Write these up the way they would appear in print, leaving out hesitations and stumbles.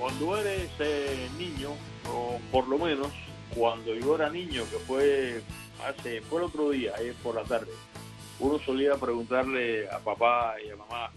cuando eres niño, o por lo menos cuando yo era niño, que fue el otro día, ayer por la tarde, uno solía preguntarle a papá y a mamá,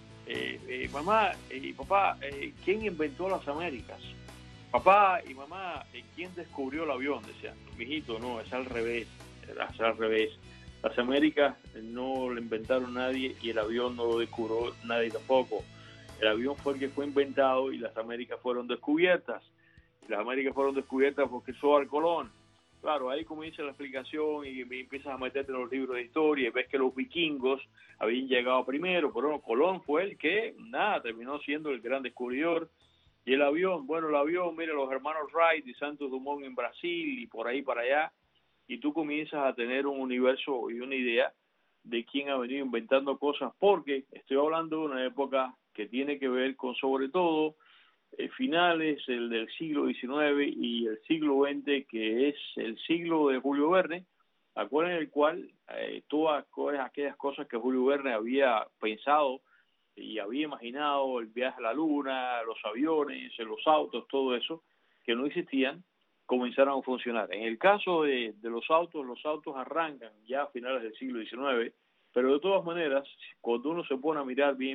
mamá y papá, ¿quién inventó las Américas? Papá y mamá, ¿quién descubrió el avión? Decían, mijito, no, es al revés, es al revés. Las Américas no lo inventaron nadie y el avión no lo descubrió nadie tampoco. El avión fue el que fue inventado y las Américas fueron descubiertas. Y las Américas fueron descubiertas por Cristóbal Colón. Claro, ahí comienza la explicación y empiezas a meterte en los libros de historia y ves que los vikingos habían llegado primero, pero no, Colón fue el que, terminó siendo el gran descubridor. Y el avión, mira, los hermanos Wright y Santos Dumont en Brasil y por ahí para allá, y tú comienzas a tener un universo y una idea de quién ha venido inventando cosas, porque estoy hablando de una época que tiene que ver con, sobre todo, finales del siglo XIX y el siglo XX, que es el siglo de Julio Verne, en el cual todas aquellas cosas que Julio Verne había pensado y había imaginado, el viaje a la luna, los aviones, los autos, todo eso, que no existían, comenzaron a funcionar. En el caso de los autos arrancan ya a finales del siglo XIX, pero de todas maneras, cuando uno se pone a mirar bien,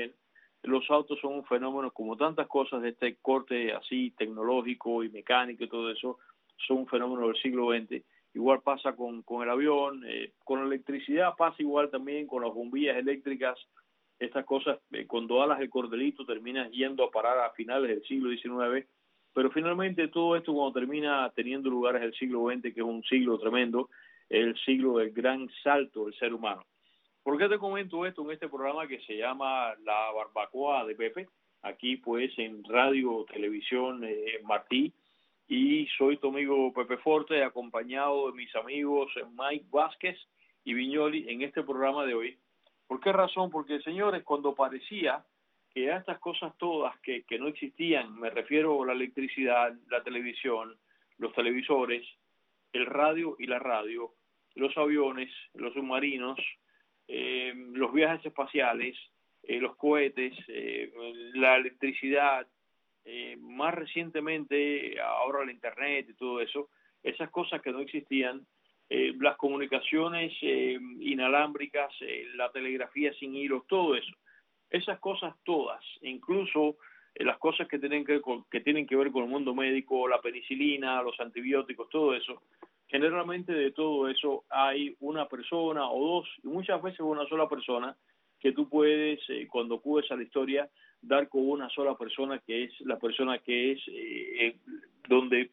los autos son un fenómeno, como tantas cosas de este corte así tecnológico y mecánico y todo eso, son un fenómeno del siglo XX. Igual pasa con el avión, con la electricidad pasa igual también, con las bombillas eléctricas. Estas cosas, cuando alas el cordelito, terminas yendo a parar a finales del siglo XIX, pero finalmente todo esto cuando termina teniendo lugar es el siglo XX, que es un siglo tremendo, el siglo del gran salto del ser humano. ¿Por qué te comento esto en este programa que se llama La Barbacoa de Pepe? Aquí pues en Radio Televisión Martí, y soy tu amigo Pepe Forte, acompañado de mis amigos Mike Vázquez y Viñoli en este programa de hoy. ¿Por qué razón? Porque, señores, cuando parecía que a estas cosas todas que no existían, me refiero a la electricidad, la televisión, los televisores, el radio y la radio, los aviones, los submarinos, los viajes espaciales, los cohetes, la electricidad, más recientemente ahora el internet y todo eso, esas cosas que no existían, las comunicaciones inalámbricas, la telegrafía sin hilos, todo eso, esas cosas todas, incluso las cosas que tienen que ver con el mundo médico, la penicilina, los antibióticos, todo eso, generalmente de todo eso hay una persona o dos, y muchas veces una sola persona, que tú puedes, cuando acudes a la historia, dar con una sola persona, que es la persona que es donde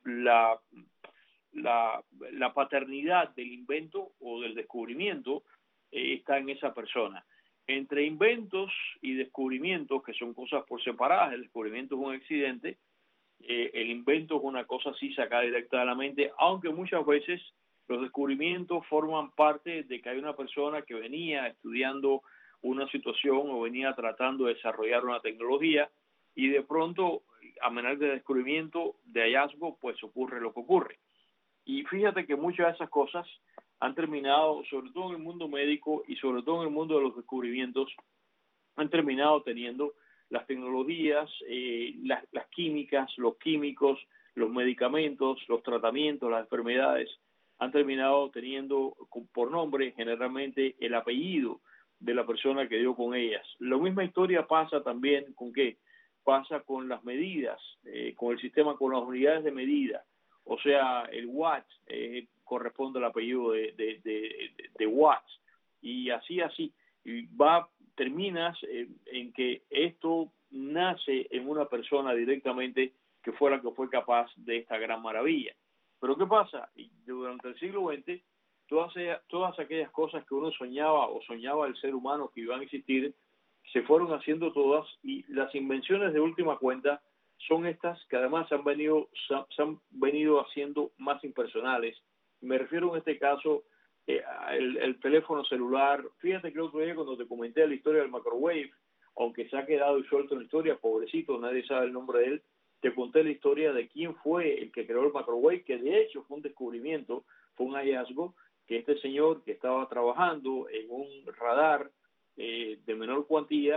la paternidad del invento o del descubrimiento está en esa persona. Entre inventos y descubrimientos, que son cosas por separadas, el descubrimiento es un accidente, el invento es una cosa así sacada directa de la mente, aunque muchas veces los descubrimientos forman parte de que hay una persona que venía estudiando una situación o venía tratando de desarrollar una tecnología y de pronto, a manera de descubrimiento, de hallazgo, pues ocurre lo que ocurre. Y fíjate que muchas de esas cosas han terminado, sobre todo en el mundo médico y sobre todo en el mundo de los descubrimientos, han terminado teniendo las tecnologías, las químicas, los químicos, los medicamentos, los tratamientos, las enfermedades, han terminado teniendo por nombre generalmente el apellido de la persona que dio con ellas. La misma historia pasa también con qué, pasa con las medidas, con el sistema, con las unidades de medida. O sea, el watts corresponde al apellido de Watts, y así. Y terminas en que esto nace en una persona directamente que fue la que fue capaz de esta gran maravilla. Pero ¿qué pasa? Durante el siglo XX, todas aquellas cosas que uno soñaba o soñaba el ser humano que iban a existir, se fueron haciendo todas, y las invenciones de última cuenta son estas que además se han venido haciendo más impersonales. Me refiero en este caso el teléfono celular. Fíjate que el otro día cuando te comenté la historia del microwave, aunque se ha quedado suelto en la historia, pobrecito, nadie sabe el nombre de él, te conté la historia de quién fue el que creó el microwave, que de hecho fue un descubrimiento, fue un hallazgo, que este señor que estaba trabajando en un radar de menor cuantía,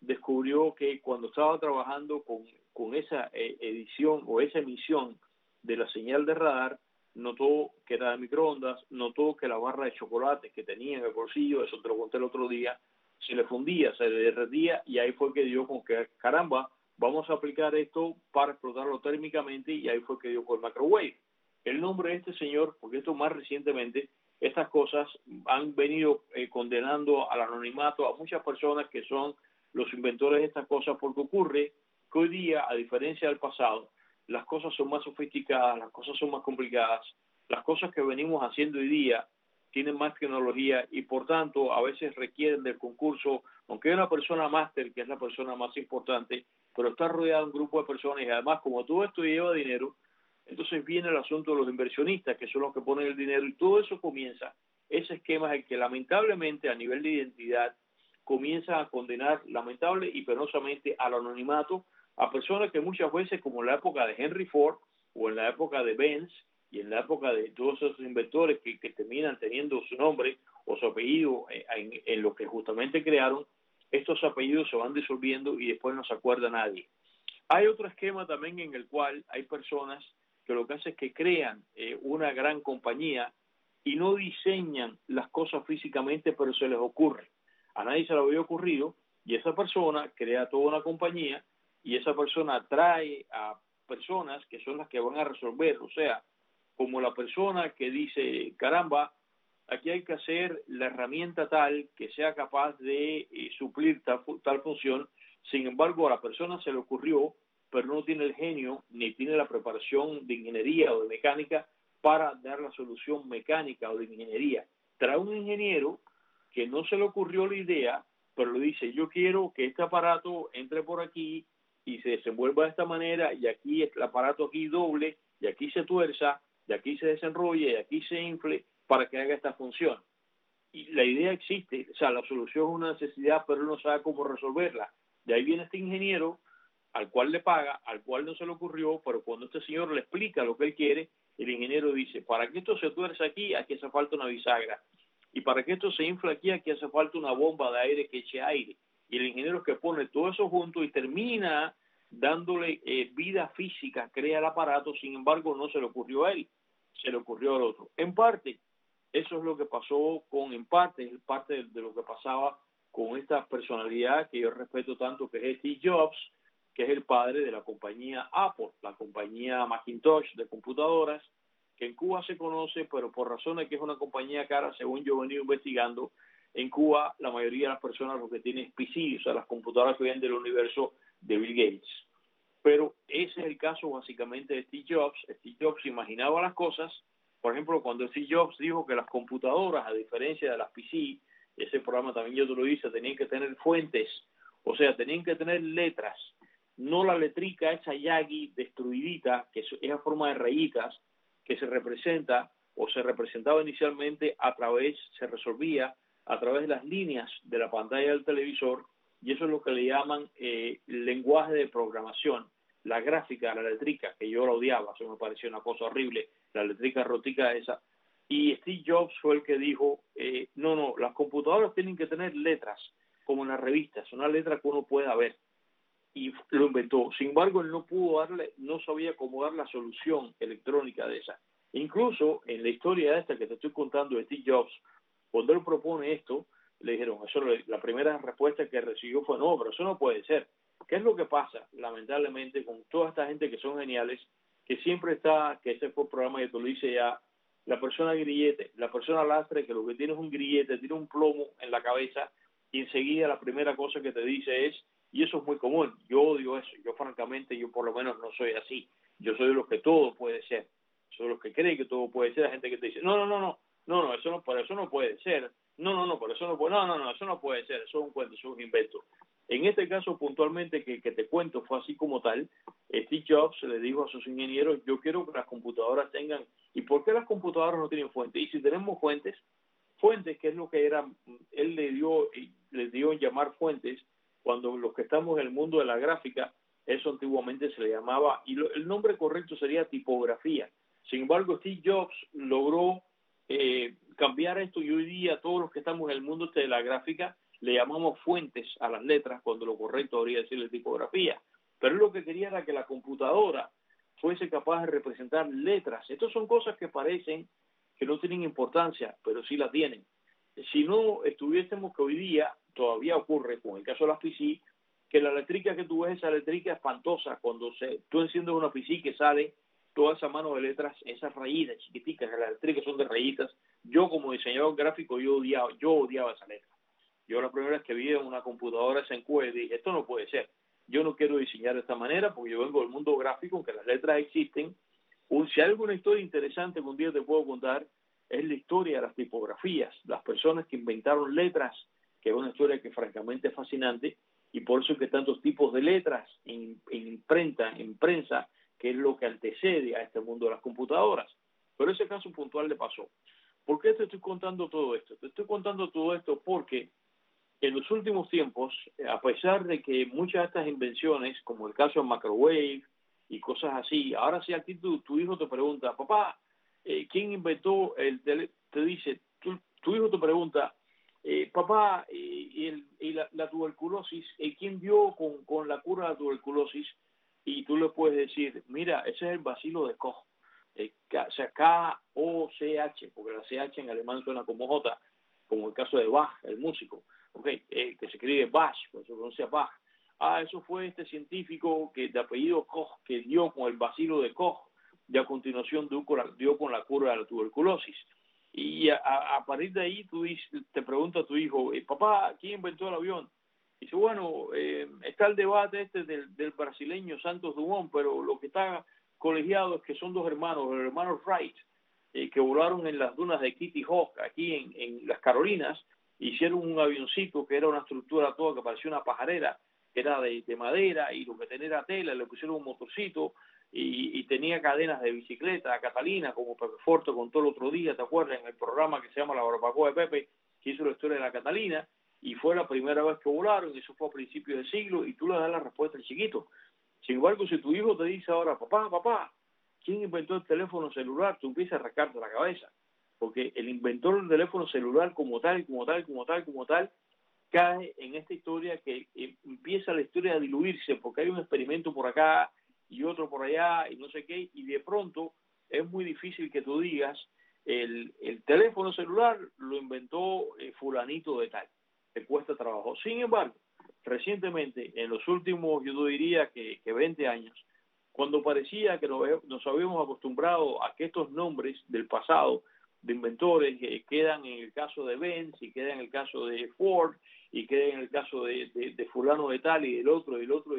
descubrió que cuando estaba trabajando con esa edición o esa emisión de la señal de radar, notó que era de microondas, notó que la barra de chocolate que tenía en el bolsillo, eso te lo conté el otro día, se le fundía, se le derretía, y ahí fue que dio con que, caramba, vamos a aplicar esto para explotarlo térmicamente, y ahí fue que dio con el microwave. El nombre de este señor, porque esto más recientemente, estas cosas han venido condenando al anonimato a muchas personas que son los inventores de estas cosas, porque ocurre que hoy día, a diferencia del pasado, las cosas son más sofisticadas, las cosas son más complicadas, las cosas que venimos haciendo hoy día tienen más tecnología y por tanto a veces requieren del concurso, aunque hay una persona máster que es la persona más importante, pero está rodeado de un grupo de personas y además como todo esto lleva dinero, entonces viene el asunto de los inversionistas que son los que ponen el dinero y todo eso comienza, ese esquema es el que lamentablemente a nivel de identidad comienza a condenar lamentable y penosamente al anonimato a personas que muchas veces, como en la época de Henry Ford o en la época de Benz y en la época de todos esos inventores que terminan teniendo su nombre o su apellido en lo que justamente crearon, estos apellidos se van disolviendo y después no se acuerda nadie. Hay otro esquema también en el cual hay personas que lo que hacen es que crean una gran compañía y no diseñan las cosas físicamente, pero se les ocurre. A nadie se le había ocurrido y esa persona crea toda una compañía y esa persona atrae a personas que son las que van a resolver, o sea, como la persona que dice, caramba, aquí hay que hacer la herramienta tal que sea capaz de suplir tal función, sin embargo a la persona se le ocurrió, pero no tiene el genio ni tiene la preparación de ingeniería o de mecánica para dar la solución mecánica o de ingeniería. Trae un ingeniero que no se le ocurrió la idea, pero le dice, yo quiero que este aparato entre por aquí y se desenvuelva de esta manera, y aquí el aparato aquí doble, y aquí se tuerza, y aquí se desenrolle, y aquí se infle, para que haga esta función. Y la idea existe, o sea, la solución es una necesidad, pero él no sabe cómo resolverla. De ahí viene este ingeniero, al cual le paga, al cual no se le ocurrió, pero cuando este señor le explica lo que él quiere, el ingeniero dice, para que esto se tuerza aquí hace falta una bisagra. Y para que esto se infle aquí hace falta una bomba de aire que eche aire. Y el ingeniero es que pone todo eso junto y termina dándole vida física, crea el aparato, sin embargo no se le ocurrió a él, se le ocurrió al otro. En parte, eso es lo que pasó en parte, es parte de lo que pasaba con esta personalidad que yo respeto tanto, que es Steve Jobs, que es el padre de la compañía Apple, la compañía Macintosh de computadoras, que en Cuba se conoce, pero por razones que es una compañía cara, según yo he venido investigando, en Cuba la mayoría de las personas lo que tienen es PC, o sea, las computadoras que vienen del universo de Bill Gates. Pero ese es el caso básicamente de Steve Jobs. Steve Jobs imaginaba las cosas, por ejemplo, cuando Steve Jobs dijo que las computadoras, a diferencia de las PC, ese programa también yo te lo hice, tenían que tener fuentes, o sea, tenían que tener letras, no la letrica esa Yagi destruidita, que es esa forma de rayitas, que se representa o se representaba inicialmente se resolvía a través de las líneas de la pantalla del televisor, y eso es lo que le llaman lenguaje de programación, la gráfica, la letrica, que yo la odiaba, eso me pareció una cosa horrible, la letrica rotica esa, y Steve Jobs fue el que dijo, no, las computadoras tienen que tener letras, como en las revistas, una letra que uno pueda ver, y lo inventó. Sin embargo, él no sabía cómo dar la solución electrónica de esa. Incluso en la historia esta que te estoy contando de Steve Jobs, cuando él propone esto, le dijeron, la primera respuesta que recibió fue, no, pero eso no puede ser. ¿Qué es lo que pasa, lamentablemente, con toda esta gente que son geniales, que siempre está, que ese fue el programa que tú lo dices ya, la persona grillete, la persona lastre, que lo que tiene es un grillete, tiene un plomo en la cabeza, y enseguida la primera cosa que te dice es, y eso es muy común, yo odio eso, yo francamente, yo por lo menos no soy así, yo soy de los que todo puede ser, soy de los que cree que todo puede ser, la gente que te dice, no, por eso no puede ser, por eso no puede, eso no puede ser, eso es un cuento, eso es un invento. En este caso puntualmente que te cuento fue así como tal, Steve Jobs le dijo a sus ingenieros, yo quiero que las computadoras tengan, ¿y por qué las computadoras no tienen fuentes? Y si tenemos fuentes, que es lo que era, él les dio en llamar fuentes, cuando los que estamos en el mundo de la gráfica, eso antiguamente se le llamaba, y el nombre correcto sería tipografía. Sin embargo, Steve Jobs logró cambiar esto y hoy día todos los que estamos en el mundo de la gráfica le llamamos fuentes a las letras, cuando lo correcto habría decirle tipografía. Pero él lo que quería era que la computadora fuese capaz de representar letras. Estas son cosas que parecen que no tienen importancia, pero sí la tienen. Si no estuviésemos, que hoy día todavía ocurre, con el caso de las PC, que la eléctrica que tú ves, esa eléctrica espantosa, cuando tú enciendes una PC que sale toda esa mano de letras, esas rayitas chiquiticas, las eléctricas son de rayitas. Yo como diseñador gráfico, yo odiaba esa letra. Yo la primera vez que vi en una computadora esa encuesta dije, esto no puede ser. Yo no quiero diseñar de esta manera porque yo vengo del mundo gráfico, aunque las letras existen. Si hay alguna historia interesante que un día te puedo contar, es la historia de las tipografías, las personas que inventaron letras, que es una historia que francamente es fascinante, y por eso es que tantos tipos de letras en imprenta, en prensa, que es lo que antecede a este mundo de las computadoras. Pero ese caso puntual le pasó. ¿Por qué te estoy contando todo esto? Te estoy contando todo esto porque en los últimos tiempos, a pesar de que muchas de estas invenciones, como el caso del microwave y cosas así, ahora si aquí tu hijo te pregunta, papá, ¿quién inventó te dice, tu hijo te pregunta, papá, la tuberculosis, ¿quién dio con la cura de la tuberculosis? Y tú le puedes decir, mira, ese es el bacilo de Koch, o sea, K-O-C-H, porque la C-H en alemán suena como J, como el caso de Bach, el músico, que se escribe Bach, pues se pronuncia Bach. Eso fue este científico que de apellido Koch, que dio con el bacilo de Koch, y a continuación dio con la cura de la tuberculosis. Y a partir de ahí te pregunta a tu hijo, papá, ¿quién inventó el avión? Y dice, bueno, está el debate del brasileño Santos Dumont, pero lo que está colegiado es que son dos hermanos, los hermanos Wright, que volaron en las dunas de Kitty Hawk, aquí en las Carolinas, hicieron un avioncito que era una estructura toda que parecía una pajarera, que era de madera, y lo que tenía era tela, le pusieron un motorcito, y tenía cadenas de bicicleta, Catalina, como Pepe Forte contó el otro día, ¿te acuerdas? En el programa que se llama La Barbacoa de Pepe, que hizo la historia de la Catalina, y fue la primera vez que volaron, y eso fue a principios del siglo, y tú le das la respuesta al chiquito. Sin embargo, si tu hijo te dice ahora, papá, ¿quién inventó el teléfono celular? Tú empiezas a rascarte la cabeza, porque el inventor del teléfono celular como tal, cae en esta historia que empieza la historia a diluirse, porque hay un experimento por acá y otro por allá y no sé qué, y de pronto es muy difícil que tú digas, el teléfono celular lo inventó fulanito de tal, te cuesta trabajo. Sin embargo, recientemente, en los últimos, yo diría que 20 años, cuando parecía que nos habíamos acostumbrado a que estos nombres del pasado de inventores quedan en el caso de Benz y quedan en el caso de Ford y quedan en el caso de fulano de tal y del otro,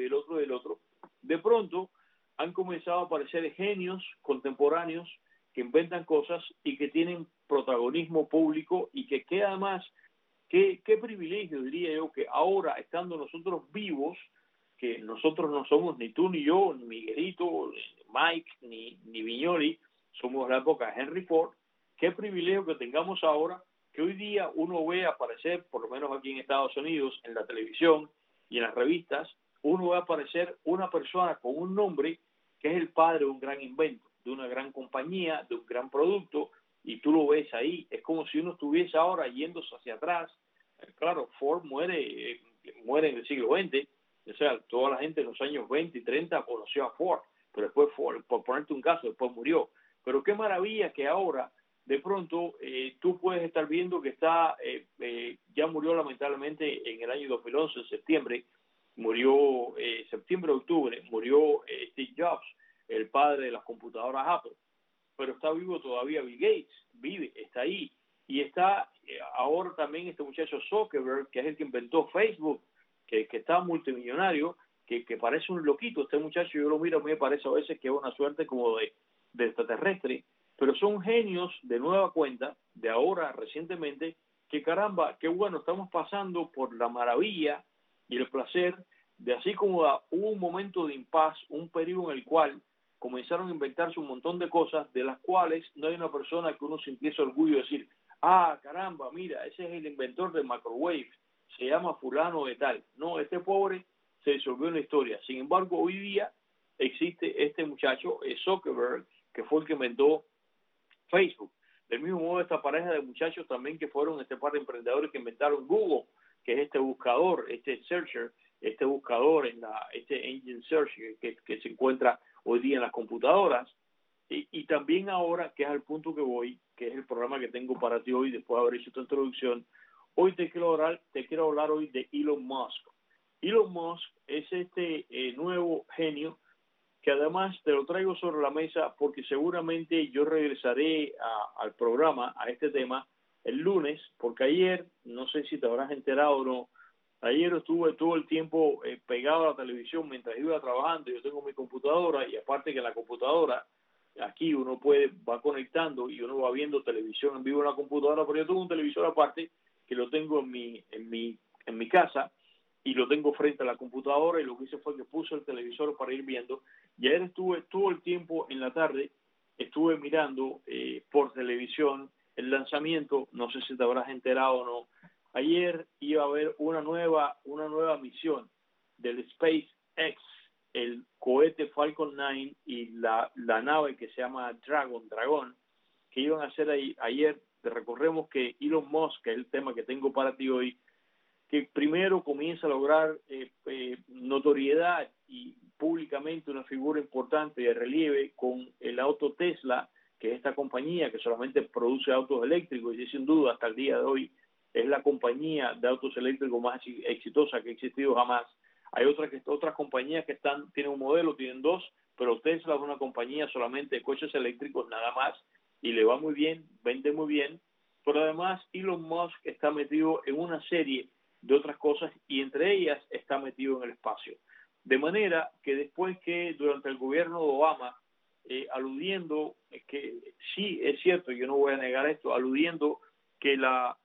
de pronto han comenzado a aparecer genios contemporáneos que inventan cosas y que tienen protagonismo público y que además, qué privilegio, diría yo, que ahora, estando nosotros vivos, que nosotros no somos ni tú ni yo, ni Miguelito, ni Mike, ni Viñoli, somos la época de Henry Ford, qué privilegio que tengamos ahora que hoy día uno ve aparecer, por lo menos aquí en Estados Unidos, en la televisión y en las revistas, uno ve aparecer una persona con un nombre que es el padre de un gran invento, de una gran compañía, de un gran producto, y tú lo ves ahí. Es como si uno estuviese ahora yéndose hacia atrás. Claro, Ford muere en el siglo XX, o sea, toda la gente en los años 20 y 30 conoció a Ford, pero después Ford, por ponerte un caso, después murió. Pero qué maravilla que ahora, de pronto, tú puedes estar viendo que ya murió lamentablemente en el año 2011, en septiembre, murió septiembre-octubre, murió Steve Jobs, el padre de las computadoras Apple, pero está vivo todavía Bill Gates, está ahí, y está ahora también este muchacho Zuckerberg, que es el que inventó Facebook, que está multimillonario, que parece un loquito, este muchacho yo lo miro, me parece a veces que es una suerte como de extraterrestre, pero son genios de nueva cuenta, de ahora recientemente, que caramba, qué bueno, estamos pasando por la maravilla y el placer de así como hubo un momento de impas, un periodo en el cual comenzaron a inventarse un montón de cosas de las cuales no hay una persona que uno sintiese orgullo de decir, caramba, mira, ese es el inventor del microwave, se llama fulano de tal. No, este pobre se disolvió en la historia. Sin embargo, hoy día existe este muchacho, Zuckerberg, que fue el que inventó Facebook. Del mismo modo, esta pareja de muchachos también que fueron este par de emprendedores que inventaron Google, que es este buscador, este searcher, este buscador este engine search que se encuentra hoy día en las computadoras. Y también ahora, que es al punto que voy, que es el programa que tengo para ti hoy, después de haber hecho tu introducción, hoy te quiero hablar hoy de Elon Musk. Elon Musk es este nuevo genio que además te lo traigo sobre la mesa porque seguramente yo regresaré al programa, a este tema, el lunes, porque ayer, no sé si te habrás enterado o no, ayer estuve todo el tiempo pegado a la televisión mientras iba trabajando. Yo tengo mi computadora y aparte que en la computadora, aquí uno va conectando y uno va viendo televisión en vivo en la computadora, pero yo tengo un televisor aparte que lo tengo en mi casa y lo tengo frente a la computadora, y lo que hice fue que puse el televisor para ir viendo. Y ayer estuve todo el tiempo en la tarde, estuve mirando por televisión el lanzamiento, no sé si te habrás enterado o no. Ayer iba a haber una nueva misión del SpaceX, el cohete Falcon 9 y la nave que se llama Dragón, que iban a hacer ayer. Recordemos que Elon Musk, que es el tema que tengo para ti hoy, que primero comienza a lograr notoriedad y públicamente una figura importante de relieve con el auto Tesla, que es esta compañía que solamente produce autos eléctricos y sin duda hasta el día de hoy es la compañía de autos eléctricos más exitosa que ha existido jamás. Hay otras compañías que tienen un modelo, tienen dos, pero Tesla es una compañía solamente de coches eléctricos nada más y le va muy bien, vende muy bien, pero además Elon Musk está metido en una serie de otras cosas y entre ellas está metido en el espacio. De manera que después que durante el gobierno de Obama, aludiendo que sí es cierto, yo no voy a negar esto, aludiendo que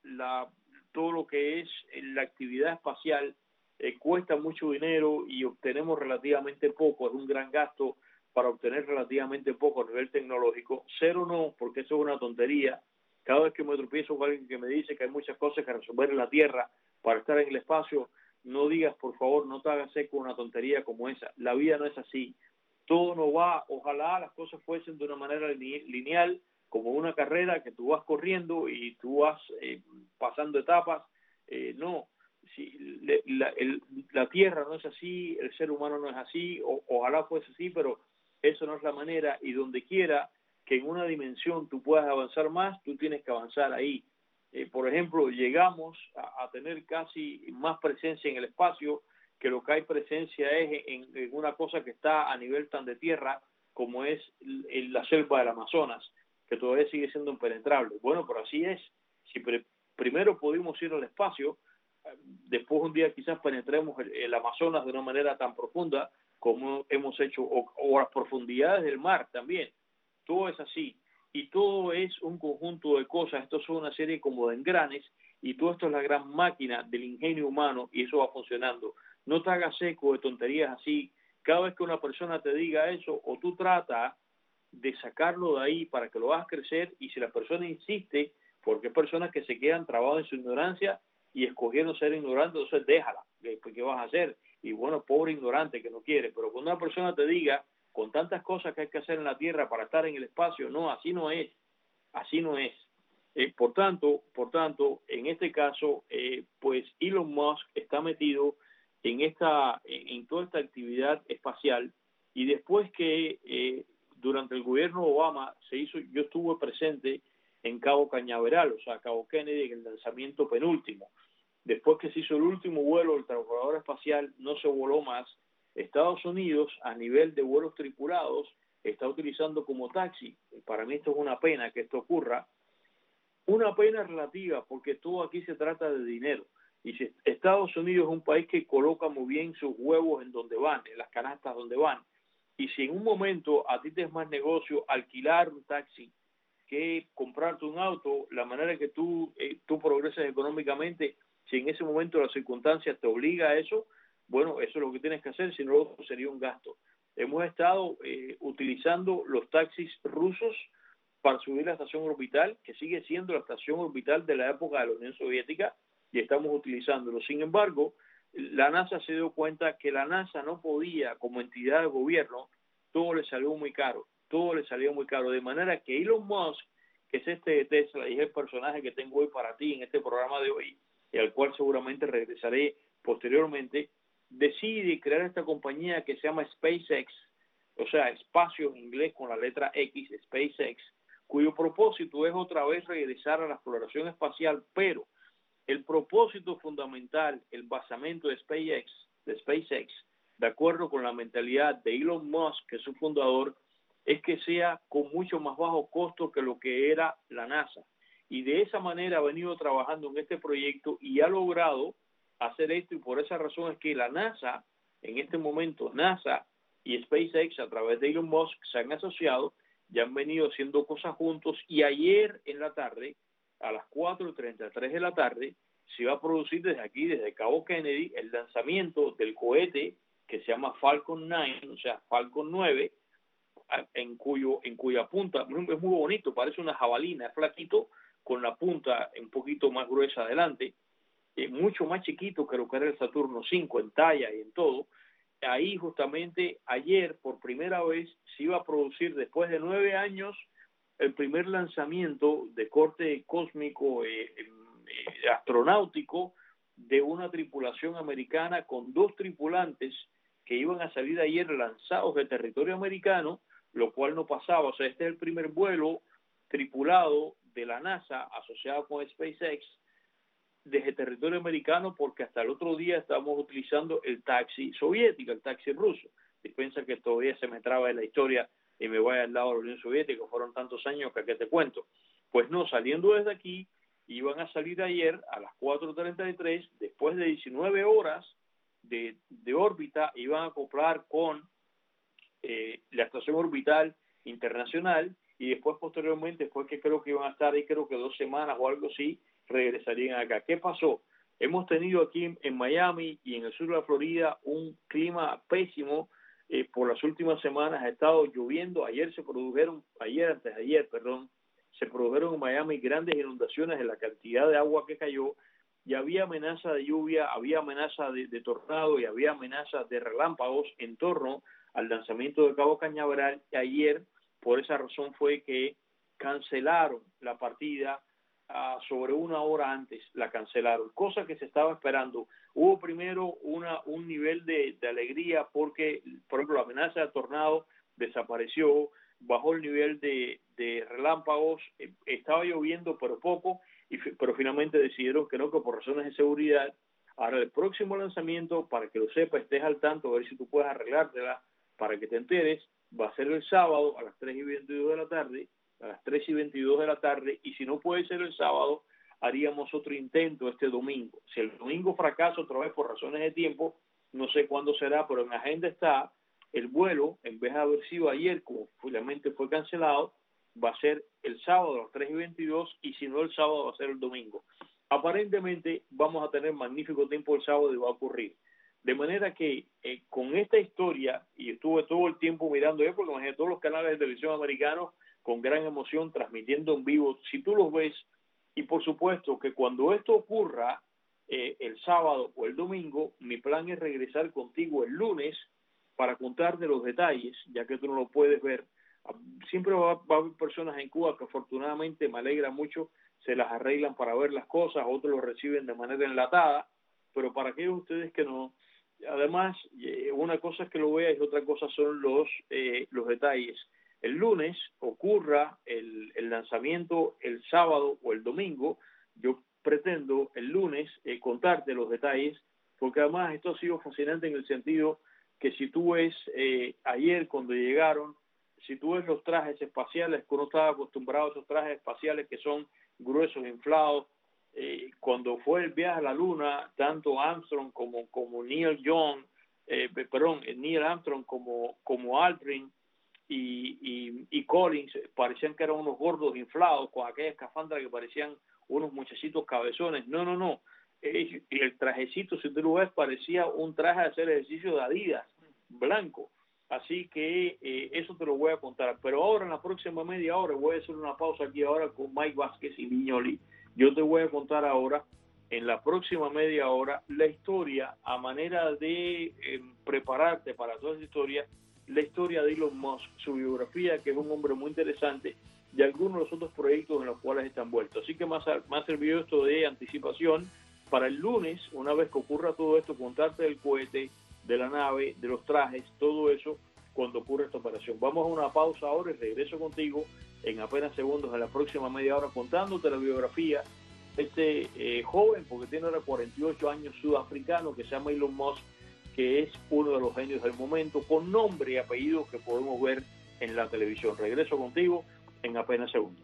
todo lo que es la actividad espacial cuesta mucho dinero y obtenemos relativamente poco, es un gran gasto para obtener relativamente poco a nivel tecnológico. Cero no, porque eso es una tontería. Cada vez que me tropiezo con alguien que me dice que hay muchas cosas que resolver en la Tierra para estar en el espacio, no digas, por favor, no te hagas eco una tontería como esa. La vida no es así. Todo no va, ojalá las cosas fuesen de una manera lineal, como una carrera que tú vas corriendo y tú vas pasando etapas. No, si, la Tierra no es así, el ser humano no es así, ojalá fuese así, pero eso no es la manera, y donde quiera que en una dimensión tú puedas avanzar más, tú tienes que avanzar ahí. Por ejemplo, llegamos a tener casi más presencia en el espacio que lo que hay presencia es en una cosa que está a nivel tan de tierra como es la selva del Amazonas, que todavía sigue siendo impenetrable. Bueno, pero así es. Si primero pudimos ir al espacio, después un día quizás penetremos el Amazonas de una manera tan profunda como hemos hecho, o las profundidades del mar también. Todo es así. Y todo es un conjunto de cosas. Esto son una serie como de engranes, y todo esto es la gran máquina del ingenio humano, y eso va funcionando. No te hagas eco de tonterías así. Cada vez que una persona te diga eso, o tú tratas de sacarlo de ahí para que lo hagas crecer, y si la persona insiste, porque hay personas que se quedan trabadas en su ignorancia y escogiendo ser ignorante, entonces déjala. ¿Qué vas a hacer? Y bueno, pobre ignorante que no quiere. Pero cuando una persona te diga, con tantas cosas que hay que hacer en la Tierra para estar en el espacio, no, así no es. Así no es. Por tanto, en este caso, pues Elon Musk está metido en toda esta actividad espacial, y después que durante el gobierno de Obama yo estuve presente en Cabo Cañaveral, o sea, Cabo Kennedy, en el lanzamiento penúltimo. Después que se hizo el último vuelo del transbordador espacial, no se voló más. Estados Unidos, a nivel de vuelos tripulados, está utilizando como taxi. Para mí esto es una pena que esto ocurra. Una pena relativa, porque todo aquí se trata de dinero. Y si Estados Unidos es un país que coloca muy bien sus huevos en donde van, en las canastas donde van. Y si en un momento a ti te es más negocio alquilar un taxi que comprarte un auto, la manera que tú progresas económicamente, si en ese momento las circunstancias te obliga a eso, bueno, eso es lo que tienes que hacer, si no sería un gasto. Hemos estado utilizando los taxis rusos para subir la estación orbital, que sigue siendo la estación orbital de la época de la Unión Soviética, y estamos utilizándolo. Sin embargo, la NASA se dio cuenta que la NASA no podía, como entidad de gobierno, todo le salió muy caro, de manera que Elon Musk, que es este de Tesla y es el personaje que tengo hoy para ti en este programa de hoy, y al cual seguramente regresaré posteriormente, decide crear esta compañía que se llama SpaceX, o sea, espacio en inglés con la letra X, SpaceX, cuyo propósito es otra vez regresar a la exploración espacial, pero el propósito fundamental, el basamento de SpaceX, de acuerdo con la mentalidad de Elon Musk, que es su fundador, es que sea con mucho más bajo costo que lo que era la NASA. Y de esa manera ha venido trabajando en este proyecto y ha logrado hacer esto, y por esa razón es que la NASA, en este momento, NASA y SpaceX, a través de Elon Musk, se han asociado y han venido haciendo cosas juntos, y ayer en la tarde, a las 4:33 de la tarde, se va a producir desde aquí, desde Cabo Kennedy, el lanzamiento del cohete que se llama Falcon 9, o sea, Falcon 9, en cuya punta, es muy bonito, parece una jabalina, es flaquito, con la punta un poquito más gruesa adelante, mucho más chiquito que lo que era el Saturno 5 en talla y en todo. Ahí justamente ayer, por primera vez, se iba a producir, después de 9 años, el primer lanzamiento de corte cósmico astronáutico de una tripulación americana con 2 tripulantes que iban a salir ayer lanzados de territorio americano, lo cual no pasaba. O sea, este es el primer vuelo tripulado de la NASA asociado con SpaceX desde territorio americano, porque hasta el otro día estábamos utilizando el taxi soviético, el taxi ruso. Si piensan que todavía se me traba en la historia y me voy al lado de la Unión Soviética, fueron tantos años que te cuento. Pues no, saliendo desde aquí, iban a salir ayer a las 4:33, después de 19 horas de órbita, iban a acoplar con la Estación Orbital Internacional, y después posteriormente fue que creo que iban a estar ahí, creo que 2 semanas o algo así, regresarían acá. ¿Qué pasó? Hemos tenido aquí en Miami y en el sur de la Florida un clima pésimo. Por las últimas semanas ha estado lloviendo. Antes de ayer, se produjeron en Miami grandes inundaciones en la cantidad de agua que cayó, y había amenaza de lluvia, había amenaza de tornado y había amenaza de relámpagos en torno al lanzamiento de Cabo Cañaveral. Y ayer, por esa razón, fue que cancelaron la partida. Sobre 1 hora antes la cancelaron, cosa que se estaba esperando. Hubo primero un nivel de alegría porque, por ejemplo, la amenaza de tornado desapareció, bajó el nivel de relámpagos, estaba lloviendo pero poco, pero finalmente decidieron que no, que por razones de seguridad. Ahora el próximo lanzamiento, para que lo sepas, estés al tanto, a ver si tú puedes arreglártela para que te enteres, va a ser el sábado a las 3:22 de la tarde, a las 3:22 de la tarde, y si no puede ser el sábado, haríamos otro intento este domingo. Si el domingo fracasa otra vez por razones de tiempo, no sé cuándo será, pero en la agenda está el vuelo, en vez de haber sido ayer, como finalmente fue cancelado, va a ser el sábado a las 3:22, y si no el sábado va a ser el domingo. Aparentemente vamos a tener magnífico tiempo el sábado y va a ocurrir. De manera que con esta historia, y estuve todo el tiempo mirando yo, porque imagínate todos los canales de televisión americanos con gran emoción transmitiendo en vivo, si tú los ves, y por supuesto que cuando esto ocurra el sábado o el domingo, mi plan es regresar contigo el lunes para contarte los detalles, ya que tú no lo puedes ver. Siempre va a haber personas en Cuba que afortunadamente, me alegra mucho, se las arreglan para ver las cosas, otros lo reciben de manera enlatada, pero para aquellos de ustedes que no, además, una cosa es que lo veas y otra cosa son los detalles. El lunes ocurra el lanzamiento el sábado o el domingo, yo pretendo el lunes contarte los detalles, porque además esto ha sido fascinante en el sentido que si tú ves ayer cuando llegaron, si tú ves los trajes espaciales, que uno estaba acostumbrado a esos trajes espaciales que son gruesos, inflados, cuando fue el viaje a la Luna, tanto Armstrong como Neil Armstrong como Aldrin y Collins parecían que eran unos gordos inflados con aquella escafandra que parecían unos muchachitos cabezones. No. Y el trajecito, si tú lo ves, parecía un traje de hacer ejercicio de Adidas, blanco. Así que eso te lo voy a contar. Pero ahora, en la próxima media hora, voy a hacer una pausa aquí ahora con Mike Vázquez y Viñoli. Yo te voy a contar ahora, en la próxima media hora, la historia, a manera de prepararte para toda esa historia, la historia de Elon Musk, su biografía, que es un hombre muy interesante, y algunos de los otros proyectos en los cuales está envuelto. Así que me ha servido esto de anticipación para el lunes, una vez que ocurra todo esto, contarte del cohete, de la nave, de los trajes, todo eso, cuando ocurre esta operación. Vamos a una pausa ahora y regreso contigo en apenas segundos a la próxima media hora contándote la biografía de este joven, porque tiene ahora 48 años, sudafricano, que se llama Elon Musk, que es uno de los genios del momento, con nombre y apellido que podemos ver en la televisión. Regreso contigo en apenas segundos.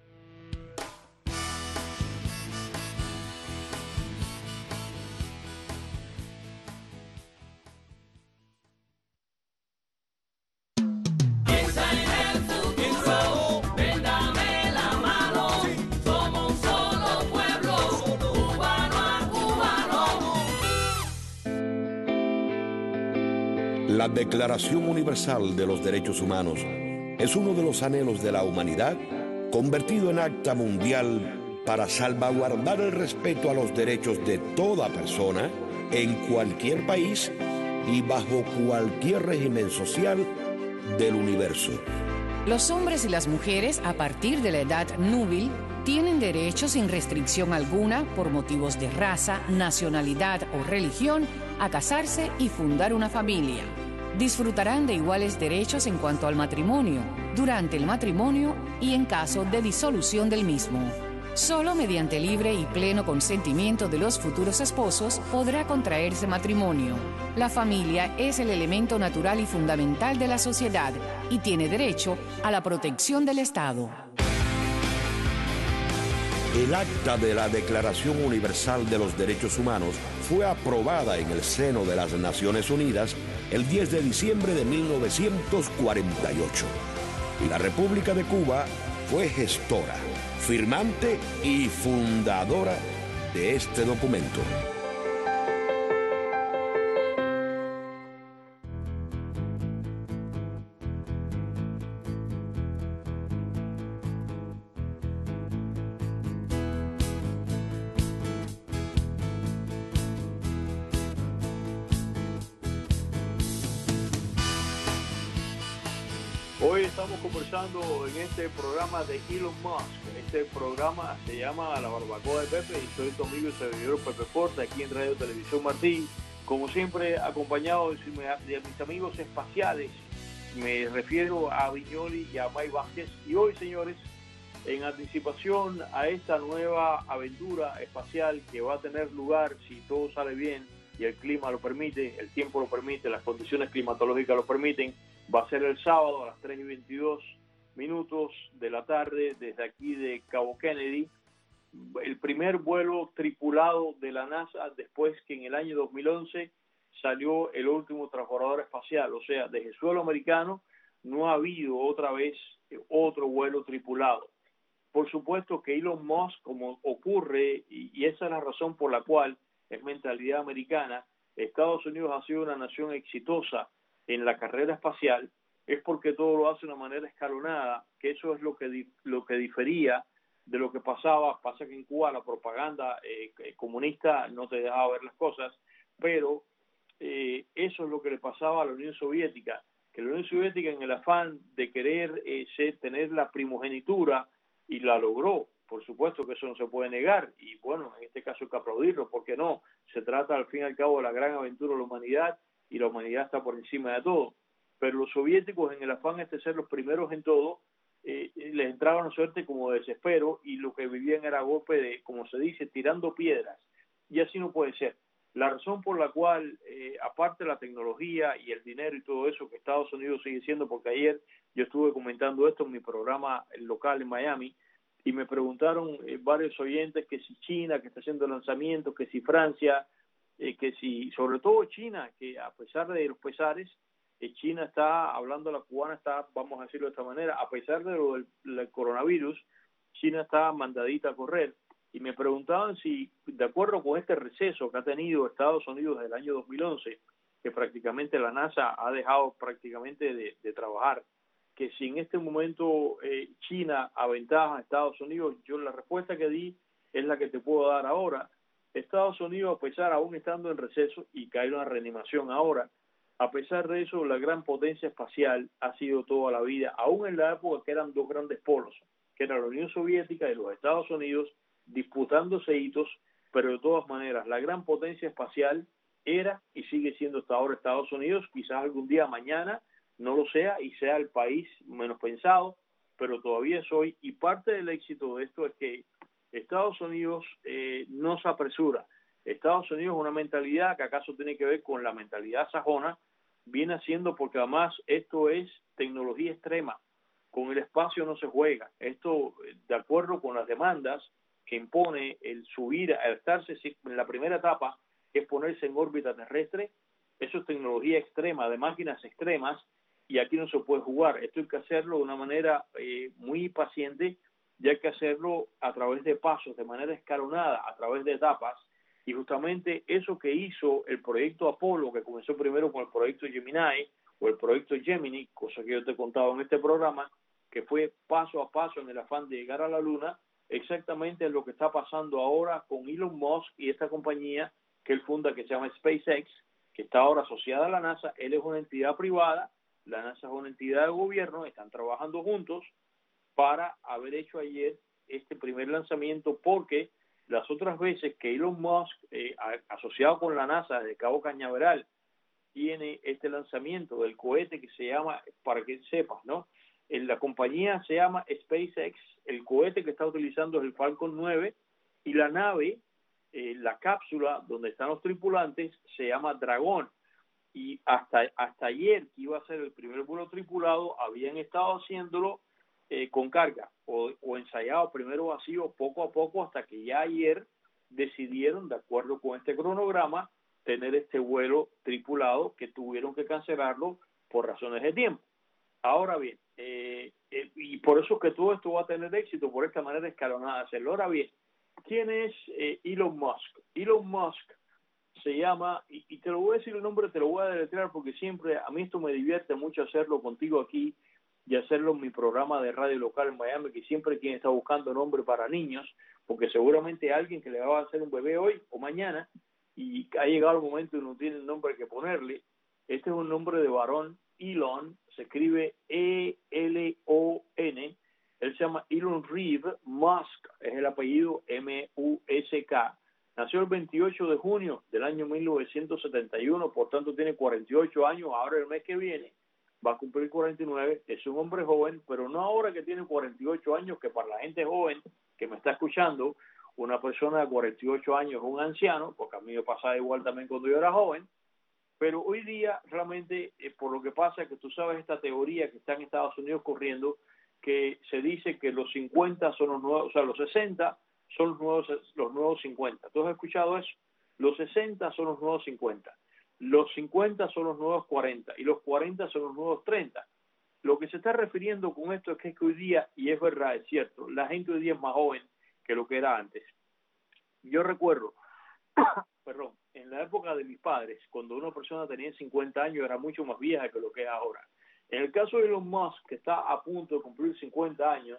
La Declaración Universal de los Derechos Humanos es uno de los anhelos de la humanidad convertido en acta mundial para salvaguardar el respeto a los derechos de toda persona en cualquier país y bajo cualquier régimen social del universo. Los hombres y las mujeres a partir de la edad núbil tienen derecho sin restricción alguna por motivos de raza, nacionalidad o religión a casarse y fundar una familia. Disfrutarán de iguales derechos en cuanto al matrimonio, durante el matrimonio y en caso de disolución del mismo. Solo mediante libre y pleno consentimiento de los futuros esposos podrá contraerse matrimonio. La familia es el elemento natural y fundamental de la sociedad y tiene derecho a la protección del Estado. El acta de la Declaración Universal de los Derechos Humanos fue aprobada en el seno de las Naciones Unidas el 10 de diciembre de 1948. Y la República de Cuba fue gestora, firmante y fundadora de este documento. Hoy estamos conversando en este programa de Elon Musk. Este programa se llama La Barbacoa de Pepe y soy tu amigo y servidor Pepe Forte aquí en Radio Televisión Martín. Como siempre, acompañado de mis amigos espaciales, me refiero a Viñoli y a May Vázquez. Y hoy, señores, en anticipación a esta nueva aventura espacial que va a tener lugar, si todo sale bien y el clima lo permite, el tiempo lo permite, las condiciones climatológicas lo permiten, va a ser el sábado a las 3:22 de la tarde desde aquí de Cabo Kennedy, el primer vuelo tripulado de la NASA después que en el año 2011 salió el último transbordador espacial. O sea, desde el suelo americano no ha habido otra vez otro vuelo tripulado. Por supuesto que Elon Musk, como ocurre, y esa es la razón por la cual es mentalidad americana, Estados Unidos ha sido una nación exitosa en la carrera espacial, es porque todo lo hace de una manera escalonada, que eso es lo que difería de lo que pasa que en Cuba la propaganda comunista no te dejaba ver las cosas, pero eso es lo que le pasaba a la Unión Soviética, que la Unión Soviética en el afán de querer tener la primogenitura, y la logró, por supuesto que eso no se puede negar, y bueno, en este caso hay que aplaudirlo, porque no, se trata al fin y al cabo de la gran aventura de la humanidad, y la humanidad está por encima de todo. Pero los soviéticos, en el afán de ser los primeros en todo, les entraba una suerte como de desespero, y lo que vivían era golpe de, como se dice, tirando piedras, y así no puede ser. La razón por la cual, aparte de la tecnología y el dinero y todo eso, que Estados Unidos sigue siendo, porque ayer yo estuve comentando esto en mi programa local en Miami, y me preguntaron varios oyentes que si China, que está haciendo lanzamientos, que si Francia, que si, sobre todo China, que a pesar de los pesares, China está, hablando la cubana, está, vamos a decirlo de esta manera, a pesar de lo del coronavirus, China está mandadita a correr. Y me preguntaban si, de acuerdo con este receso que ha tenido Estados Unidos desde el año 2011, que prácticamente la NASA ha dejado prácticamente de trabajar, que si en este momento China aventaja a Estados Unidos, yo la respuesta que di es la que te puedo dar ahora. Estados Unidos, a pesar, aún estando en receso y cae en una reanimación ahora, a pesar de eso, la gran potencia espacial ha sido toda la vida, aún en la época que eran dos grandes polos, que era la Unión Soviética y los Estados Unidos, disputándose hitos, pero de todas maneras la gran potencia espacial era y sigue siendo hasta ahora Estados Unidos. Quizás algún día mañana no lo sea y sea el país menos pensado, pero todavía es hoy, y parte del éxito de esto es que Estados Unidos no se apresura. Estados Unidos es una mentalidad que acaso tiene que ver con la mentalidad sajona, viene haciendo, porque además esto es tecnología extrema. Con el espacio no se juega. Esto, de acuerdo con las demandas que impone el subir, al estarse en la primera etapa, que es ponerse en órbita terrestre, eso es tecnología extrema, de máquinas extremas, y aquí no se puede jugar. Esto hay que hacerlo de una manera muy paciente, y hay que hacerlo a través de pasos, de manera escalonada, a través de etapas, y justamente eso que hizo el proyecto Apolo, que comenzó primero con el proyecto Gemini, o el proyecto Gemini, cosa que yo te he contado en este programa, que fue paso a paso en el afán de llegar a la Luna, exactamente lo que está pasando ahora con Elon Musk y esta compañía que él funda, que se llama SpaceX, que está ahora asociada a la NASA. Él es una entidad privada, la NASA es una entidad de gobierno, están trabajando juntos para haber hecho ayer este primer lanzamiento, porque las otras veces que Elon Musk, asociado con la NASA desde Cabo Cañaveral, tiene este lanzamiento del cohete que se llama, para que sepas, ¿no? La compañía se llama SpaceX, el cohete que está utilizando es el Falcon 9, y la nave, la cápsula donde están los tripulantes, se llama Dragón. Y hasta ayer, que iba a ser el primer vuelo tripulado, habían estado haciéndolo con carga o ensayado primero vacío, poco a poco, hasta que ya ayer decidieron, de acuerdo con este cronograma, tener este vuelo tripulado, que tuvieron que cancelarlo por razones de tiempo. Ahora bien, y por eso que todo esto va a tener éxito, por esta manera escalonada de hacerlo. Ahora bien, ¿quién es Elon Musk? Elon Musk se llama, y te lo voy a decir el nombre, te lo voy a deletrear, porque siempre a mí esto me divierte mucho hacerlo contigo aquí y hacerlo en mi programa de radio local en Miami, que siempre quien está buscando nombre para niños, porque seguramente alguien que le va a hacer un bebé hoy o mañana y ha llegado el momento y no tiene el nombre que ponerle. Este es un nombre de varón. Elon se escribe E-L-O-N. Él se llama Elon Reeve Musk, es el apellido M-U-S-K. Nació el 28 de junio del año 1971, por tanto tiene 48 años. Ahora el mes que viene va a cumplir 49. Es un hombre joven, pero no ahora que tiene 48 años, que para la gente joven que me está escuchando, una persona de 48 años es un anciano, porque a mí me pasaba igual también cuando yo era joven. Pero hoy día realmente, por lo que pasa es que tú sabes esta teoría que está en Estados Unidos corriendo, que se dice que los 50 son los nuevos, o sea, los 60 son los nuevos 50. ¿Tú has escuchado eso? Los 60 son los nuevos 50. Los 50 son los nuevos 40 y los 40 son los nuevos 30. Lo que se está refiriendo con esto es que hoy día, y es verdad, es cierto, la gente hoy día es más joven que lo que era antes. Yo recuerdo, perdón, en la época de mis padres, cuando una persona tenía 50 años, era mucho más vieja que lo que es ahora. En el caso de Elon Musk, que está a punto de cumplir 50 años,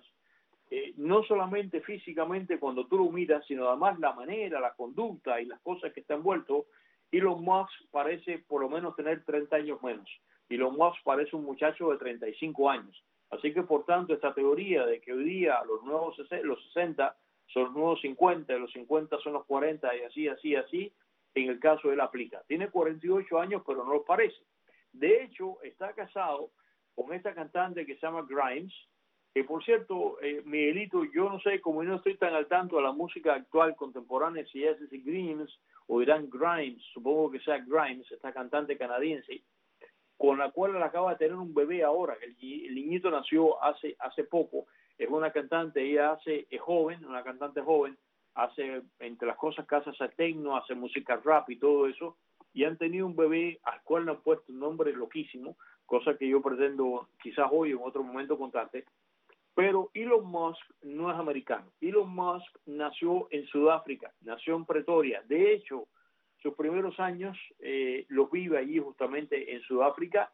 no solamente físicamente cuando tú lo miras, sino además la manera, la conducta y las cosas que está envuelto, Elon Musk parece por lo menos tener 30 años menos. Elon Musk parece un muchacho de 35 años. Así que, por tanto, esta teoría de que hoy día los 60 son los nuevos 50, los 50 son los 40 y así, en el caso de él aplica. Tiene 48 años, pero no lo parece. De hecho, está casado con esta cantante que se llama Grimes, que por cierto, Miguelito, yo no sé, como yo no estoy tan al tanto de la música actual contemporánea, si es Grimes o dirán Grimes, supongo que sea Grimes, esta cantante canadiense, con la cual él acaba de tener un bebé ahora. El niñito nació hace poco. Es una cantante, ella es joven, una cantante joven, hace, entre las cosas que hace techno, hace música rap y todo eso, y han tenido un bebé al cual le han puesto un nombre loquísimo, cosa que yo pretendo quizás hoy en otro momento contarte. Pero Elon Musk no es americano. Elon Musk nació en Sudáfrica, nació en Pretoria. De hecho, sus primeros años los vive allí justamente en Sudáfrica,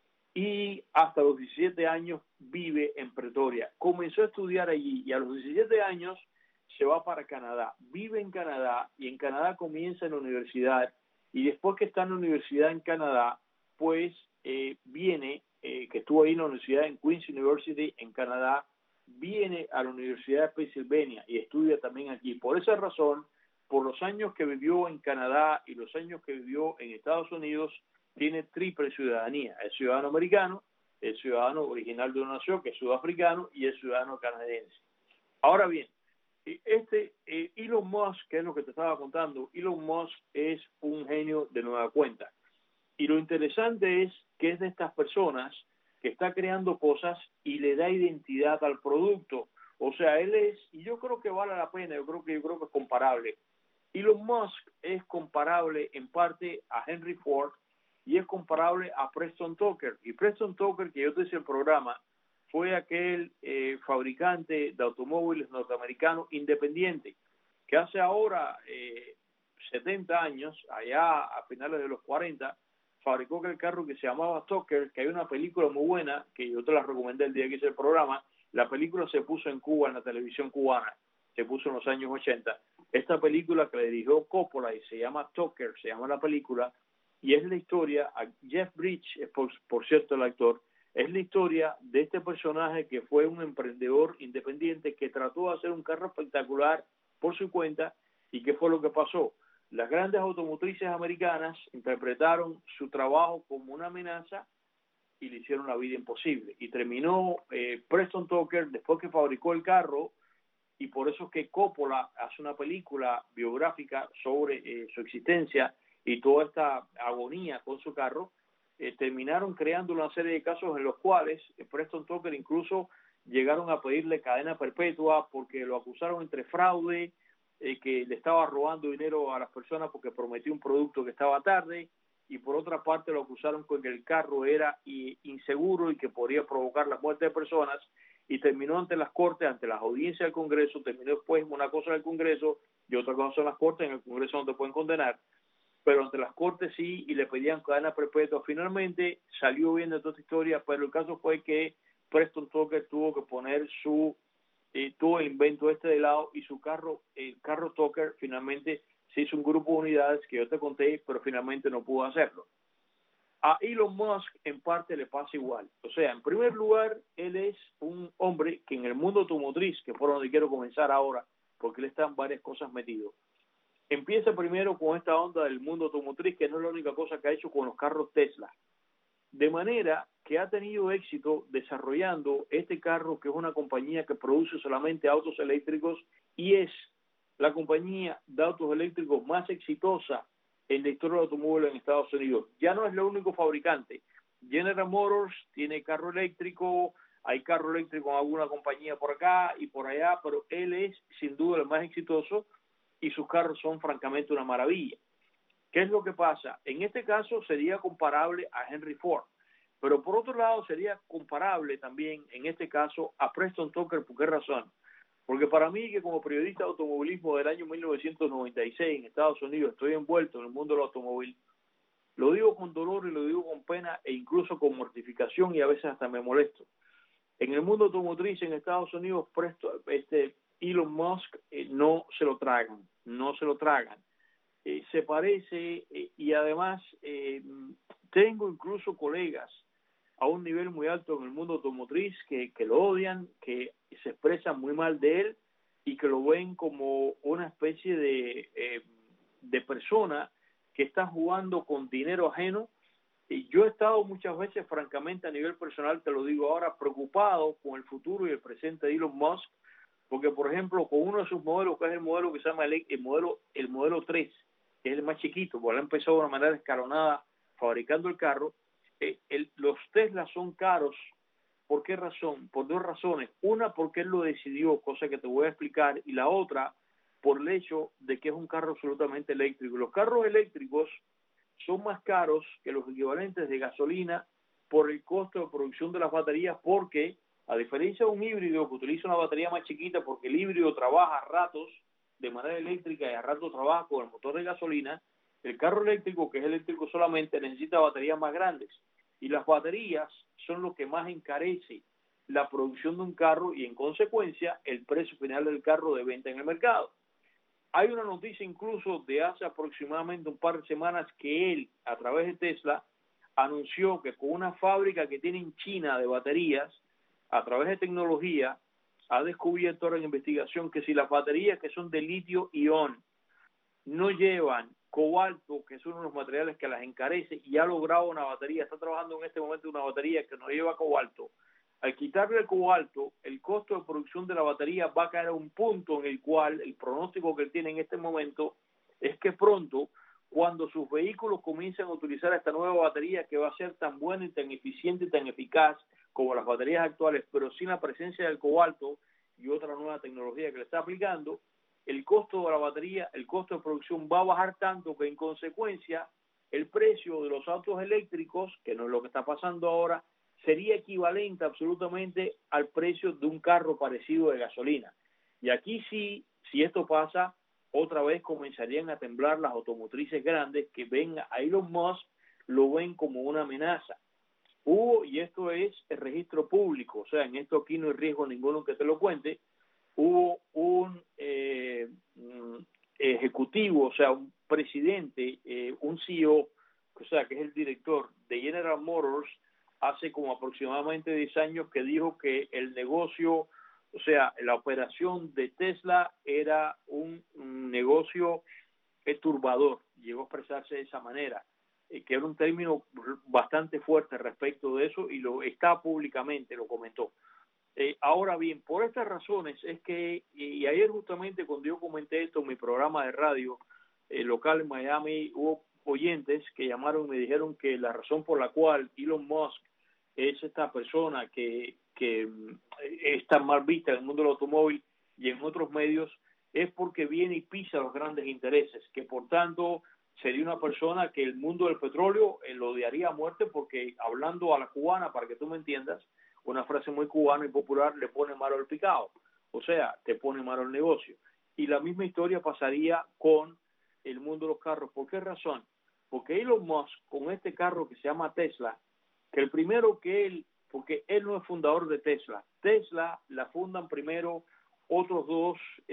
y hasta los 17 años vive en Pretoria. Comenzó a estudiar allí y a los 17 años se va para Canadá. Vive en Canadá y en Canadá comienza en la universidad, y después que está en la universidad en Canadá, pues viene, que estuvo ahí en la universidad en Queen's University en Canadá, viene a la Universidad de Pennsylvania y estudia también aquí. Por esa razón, por los años que vivió en Canadá y los años que vivió en Estados Unidos, tiene triple ciudadanía. Es ciudadano americano, es ciudadano original de una nación, que es sudafricano, y es ciudadano canadiense. Ahora bien, Elon Musk, que es lo que te estaba contando, Elon Musk es un genio de nueva cuenta. Y lo interesante es que es de estas personas que está creando cosas y le da identidad al producto. O sea, él es, y yo creo que vale la pena, yo creo que es comparable. Elon Musk es comparable en parte a Henry Ford y es comparable a Preston Tucker. Y Preston Tucker, que yo te hice el programa, fue aquel fabricante de automóviles norteamericano independiente que hace ahora 70 años, allá a finales de los 40, fabricó aquel carro que se llamaba Tucker, que hay una película muy buena, que yo te la recomendé el día que hice el programa. La película se puso en Cuba, en la televisión cubana, se puso en los años 80. Esta película que le dirigió Coppola y se llama Tucker, se llama la película, y es la historia, Jeff Bridges, por cierto el actor, es la historia de este personaje que fue un emprendedor independiente que trató de hacer un carro espectacular por su cuenta. ¿Y qué fue lo que pasó? Las grandes automotrices americanas interpretaron su trabajo como una amenaza y le hicieron la vida imposible. Y terminó Preston Tucker, después que fabricó el carro, y por eso es que Coppola hace una película biográfica sobre su existencia y toda esta agonía con su carro. Terminaron creando una serie de casos en los cuales Preston Tucker incluso llegaron a pedirle cadena perpetua porque lo acusaron entre fraude, que le estaba robando dinero a las personas porque prometió un producto que estaba tarde, y por otra parte lo acusaron con que el carro era inseguro y que podría provocar la muerte de personas, y terminó ante las cortes, ante las audiencias del Congreso. Terminó después una cosa en el Congreso y otra cosa en las cortes. En el Congreso no te pueden condenar, pero ante las cortes sí, y le pedían cadena perpetua. Finalmente salió bien de toda esta historia, pero el caso fue que Preston Tucker tuvo que poner todo el invento de lado, y su carro, el carro Tucker, finalmente se hizo un grupo de unidades que yo te conté, pero finalmente no pudo hacerlo. A Elon Musk en parte le pasa igual. O sea, en primer lugar, él es un hombre que en el mundo automotriz, que por donde quiero comenzar ahora, porque él está en varias cosas metido, empieza primero con esta onda del mundo automotriz, que no es la única cosa que ha hecho con los carros Tesla. De manera que ha tenido éxito desarrollando este carro, que es una compañía que produce solamente autos eléctricos y es la compañía de autos eléctricos más exitosa en la historia del automóvil en Estados Unidos. Ya no es el único fabricante. General Motors tiene carro eléctrico, hay carro eléctrico en alguna compañía por acá y por allá, pero él es sin duda el más exitoso y sus carros son francamente una maravilla. ¿Qué es lo que pasa? En este caso sería comparable a Henry Ford, pero por otro lado sería comparable también en este caso a Preston Tucker. ¿Por qué razón? Porque para mí, que como periodista de automovilismo del año 1996 en Estados Unidos estoy envuelto en el mundo del automóvil, lo digo con dolor y lo digo con pena e incluso con mortificación, y a veces hasta me molesto. En el mundo automotriz en Estados Unidos, Elon Musk no se lo tragan. Se parece, y además tengo incluso colegas a un nivel muy alto en el mundo automotriz que lo odian, que se expresan muy mal de él y que lo ven como una especie de persona que está jugando con dinero ajeno. Y yo he estado muchas veces, francamente, a nivel personal, te lo digo ahora, preocupado con el futuro y el presente de Elon Musk, porque, por ejemplo, con uno de sus modelos, que es el modelo que se llama el modelo 3, que es el más chiquito, porque él empezó de una manera escalonada fabricando el carro. Los Tesla son caros. ¿Por qué razón? Por dos razones. Una, porque él lo decidió, cosa que te voy a explicar, y la otra, por el hecho de que es un carro absolutamente eléctrico. Los carros eléctricos son más caros que los equivalentes de gasolina por el costo de producción de las baterías, porque a diferencia de un híbrido que utiliza una batería más chiquita, porque el híbrido trabaja a ratos de manera eléctrica y a ratos trabaja con el motor de gasolina, el carro eléctrico, que es eléctrico solamente, necesita baterías más grandes, y las baterías son lo que más encarece la producción de un carro y en consecuencia el precio final del carro de venta en el mercado. Hay una noticia incluso de hace aproximadamente un par de semanas que él, a través de Tesla, anunció que con una fábrica que tiene en China de baterías, a través de tecnología, ha descubierto ahora en investigación que si las baterías que son de litio-ion no llevan cobalto, que es uno de los materiales que las encarece, y ha logrado una batería, está trabajando en este momento una batería que no lleva cobalto. Al quitarle el cobalto, el costo de producción de la batería va a caer a un punto en el cual el pronóstico que él tiene en este momento es que pronto, cuando sus vehículos comiencen a utilizar esta nueva batería que va a ser tan buena y tan eficiente y tan eficaz como las baterías actuales, pero sin la presencia del cobalto y otra nueva tecnología que le está aplicando, el costo de la batería, el costo de producción va a bajar tanto que en consecuencia el precio de los autos eléctricos, que no es lo que está pasando ahora, sería equivalente absolutamente al precio de un carro parecido de gasolina. Y aquí sí, si esto pasa, otra vez comenzarían a temblar las automotrices grandes que ven a Elon Musk, lo ven como una amenaza. Y esto es el registro público, o sea, en esto aquí no hay riesgo ninguno que te lo cuente, hubo un ejecutivo, o sea, un presidente, un CEO, o sea, que es el director de General Motors, hace como aproximadamente 10 años que dijo que el negocio, o sea, la operación de Tesla era un negocio turbador, llegó a expresarse de esa manera, que era un término bastante fuerte respecto de eso y lo está públicamente, lo comentó. Ahora bien, por estas razones es que, y ayer justamente cuando yo comenté esto en mi programa de radio local en Miami, hubo oyentes que llamaron y me dijeron que la razón por la cual Elon Musk es esta persona que es tan mal vista en el mundo del automóvil y en otros medios es porque viene y pisa los grandes intereses, que por tanto sería una persona que el mundo del petróleo lo odiaría a muerte porque, hablando a la cubana, para que tú me entiendas, una frase muy cubana y popular, le pone malo el picado, o sea, te pone malo el negocio. Y la misma historia pasaría con el mundo de los carros. ¿Por qué razón? Porque Elon Musk, con este carro que se llama Tesla, que el primero que él, porque él no es fundador de Tesla, Tesla la fundan primero otros dos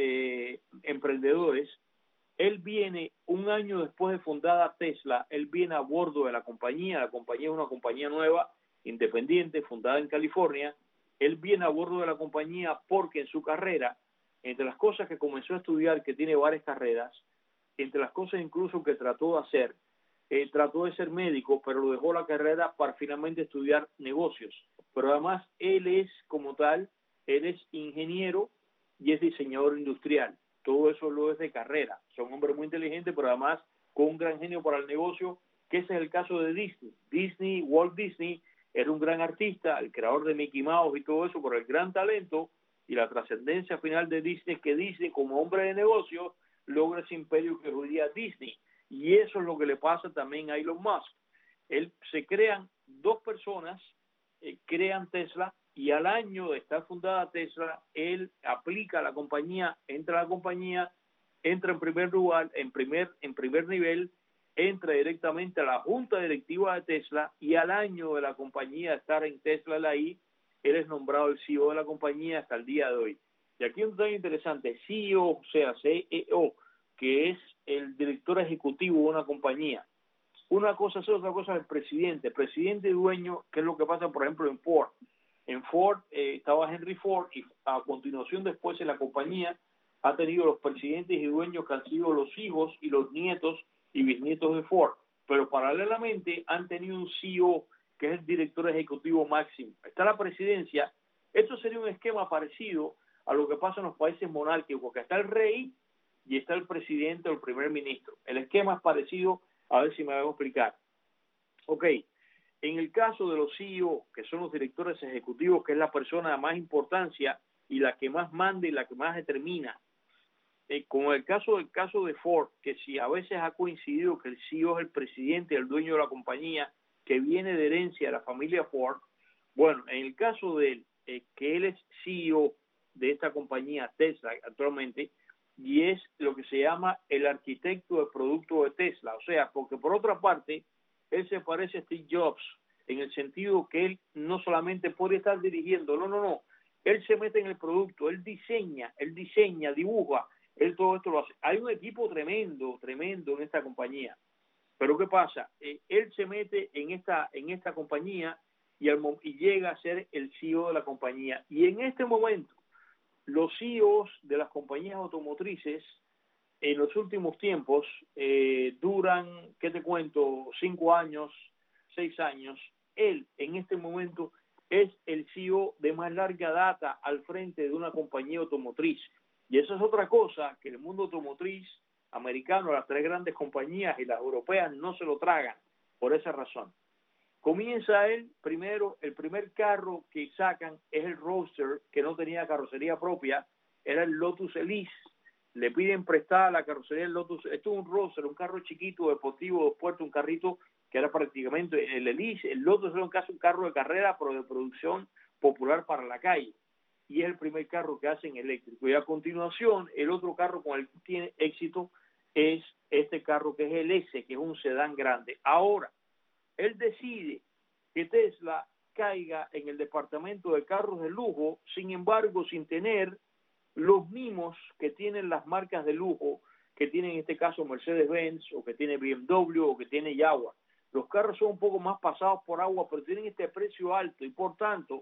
emprendedores. Él viene un año después de fundada Tesla, él viene a bordo de la compañía es una compañía nueva, independiente, fundada en California. Él viene a bordo de la compañía porque en su carrera, entre las cosas que comenzó a estudiar, que tiene varias carreras, entre las cosas incluso que trató de hacer, trató de ser médico, pero lo dejó la carrera para finalmente estudiar negocios. Pero además él es como tal, él es ingeniero y es diseñador industrial. Todo eso lo es de carrera. Son hombres muy inteligentes, pero además con un gran genio para el negocio, que ese es el caso de Disney. Walt Disney era un gran artista, el creador de Mickey Mouse y todo eso, por el gran talento y la trascendencia final de Disney, que Disney como hombre de negocio logra ese imperio que hoy día Disney. Y eso es lo que le pasa también a Elon Musk. Se crean dos personas, crean Tesla, y al año de estar fundada Tesla, él aplica a la compañía, entra a la compañía, entra en primer lugar, en primer nivel, entra directamente a la junta directiva de Tesla, y al año de la compañía estar en Tesla él es nombrado el CEO de la compañía hasta el día de hoy. Y aquí un detalle interesante, CEO, o sea, CEO, que es el director ejecutivo de una compañía. Una cosa es otra cosa es el presidente y dueño, que es lo que pasa, por ejemplo, en Ford. En Ford estaba Henry Ford y a continuación después en la compañía ha tenido los presidentes y dueños que han sido los hijos y los nietos y bisnietos de Ford. Pero paralelamente han tenido un CEO que es el director ejecutivo máximo. Está la presidencia. Esto sería un esquema parecido a lo que pasa en los países monárquicos, que está el rey y está el presidente o el primer ministro. El esquema es parecido, a ver si me voy a explicar. Ok. En el caso de los CEO, que son los directores ejecutivos, que es la persona de más importancia y la que más manda y la que más determina, como el caso de Ford, que si a veces ha coincidido que el CEO es el presidente, el dueño de la compañía, que viene de herencia de la familia Ford, bueno, en el caso de él, que él es CEO de esta compañía Tesla actualmente, y es lo que se llama el arquitecto de producto de Tesla, o sea, porque por otra parte, él se parece a Steve Jobs en el sentido que él no solamente puede estar dirigiendo, no, él se mete en el producto, él diseña, dibuja, él todo esto lo hace. Hay un equipo tremendo en esta compañía, pero ¿qué pasa? Él se mete en esta compañía y llega a ser el CEO de la compañía, y en este momento los CEOs de las compañías automotrices en los últimos tiempos duran, ¿qué te cuento?, 5 años, 6 años. Él, en este momento, es el CEO de más larga data al frente de una compañía automotriz. Y eso es otra cosa, que el mundo automotriz americano, las 3 grandes compañías y las europeas no se lo tragan por esa razón. Comienza él primero, el primer carro que sacan es el Roadster, que no tenía carrocería propia, era el Lotus Elise. Le piden prestada la carrocería del Lotus. Esto es un Roadster, un carro chiquito, deportivo, 2 puertas, un carrito que era prácticamente el Elise. El Lotus era un carro de carrera, pero de producción popular para la calle. Y es el primer carro que hacen eléctrico. Y a continuación, el otro carro con el que tiene éxito es este carro que es el S, que es un sedán grande. Ahora, él decide que Tesla caiga en el departamento de carros de lujo, sin embargo, sin tener los mimos que tienen las marcas de lujo, que tienen en este caso Mercedes-Benz, o que tiene BMW, o que tiene Jaguar. Los carros son un poco más pasados por agua, pero tienen este precio alto, y por tanto,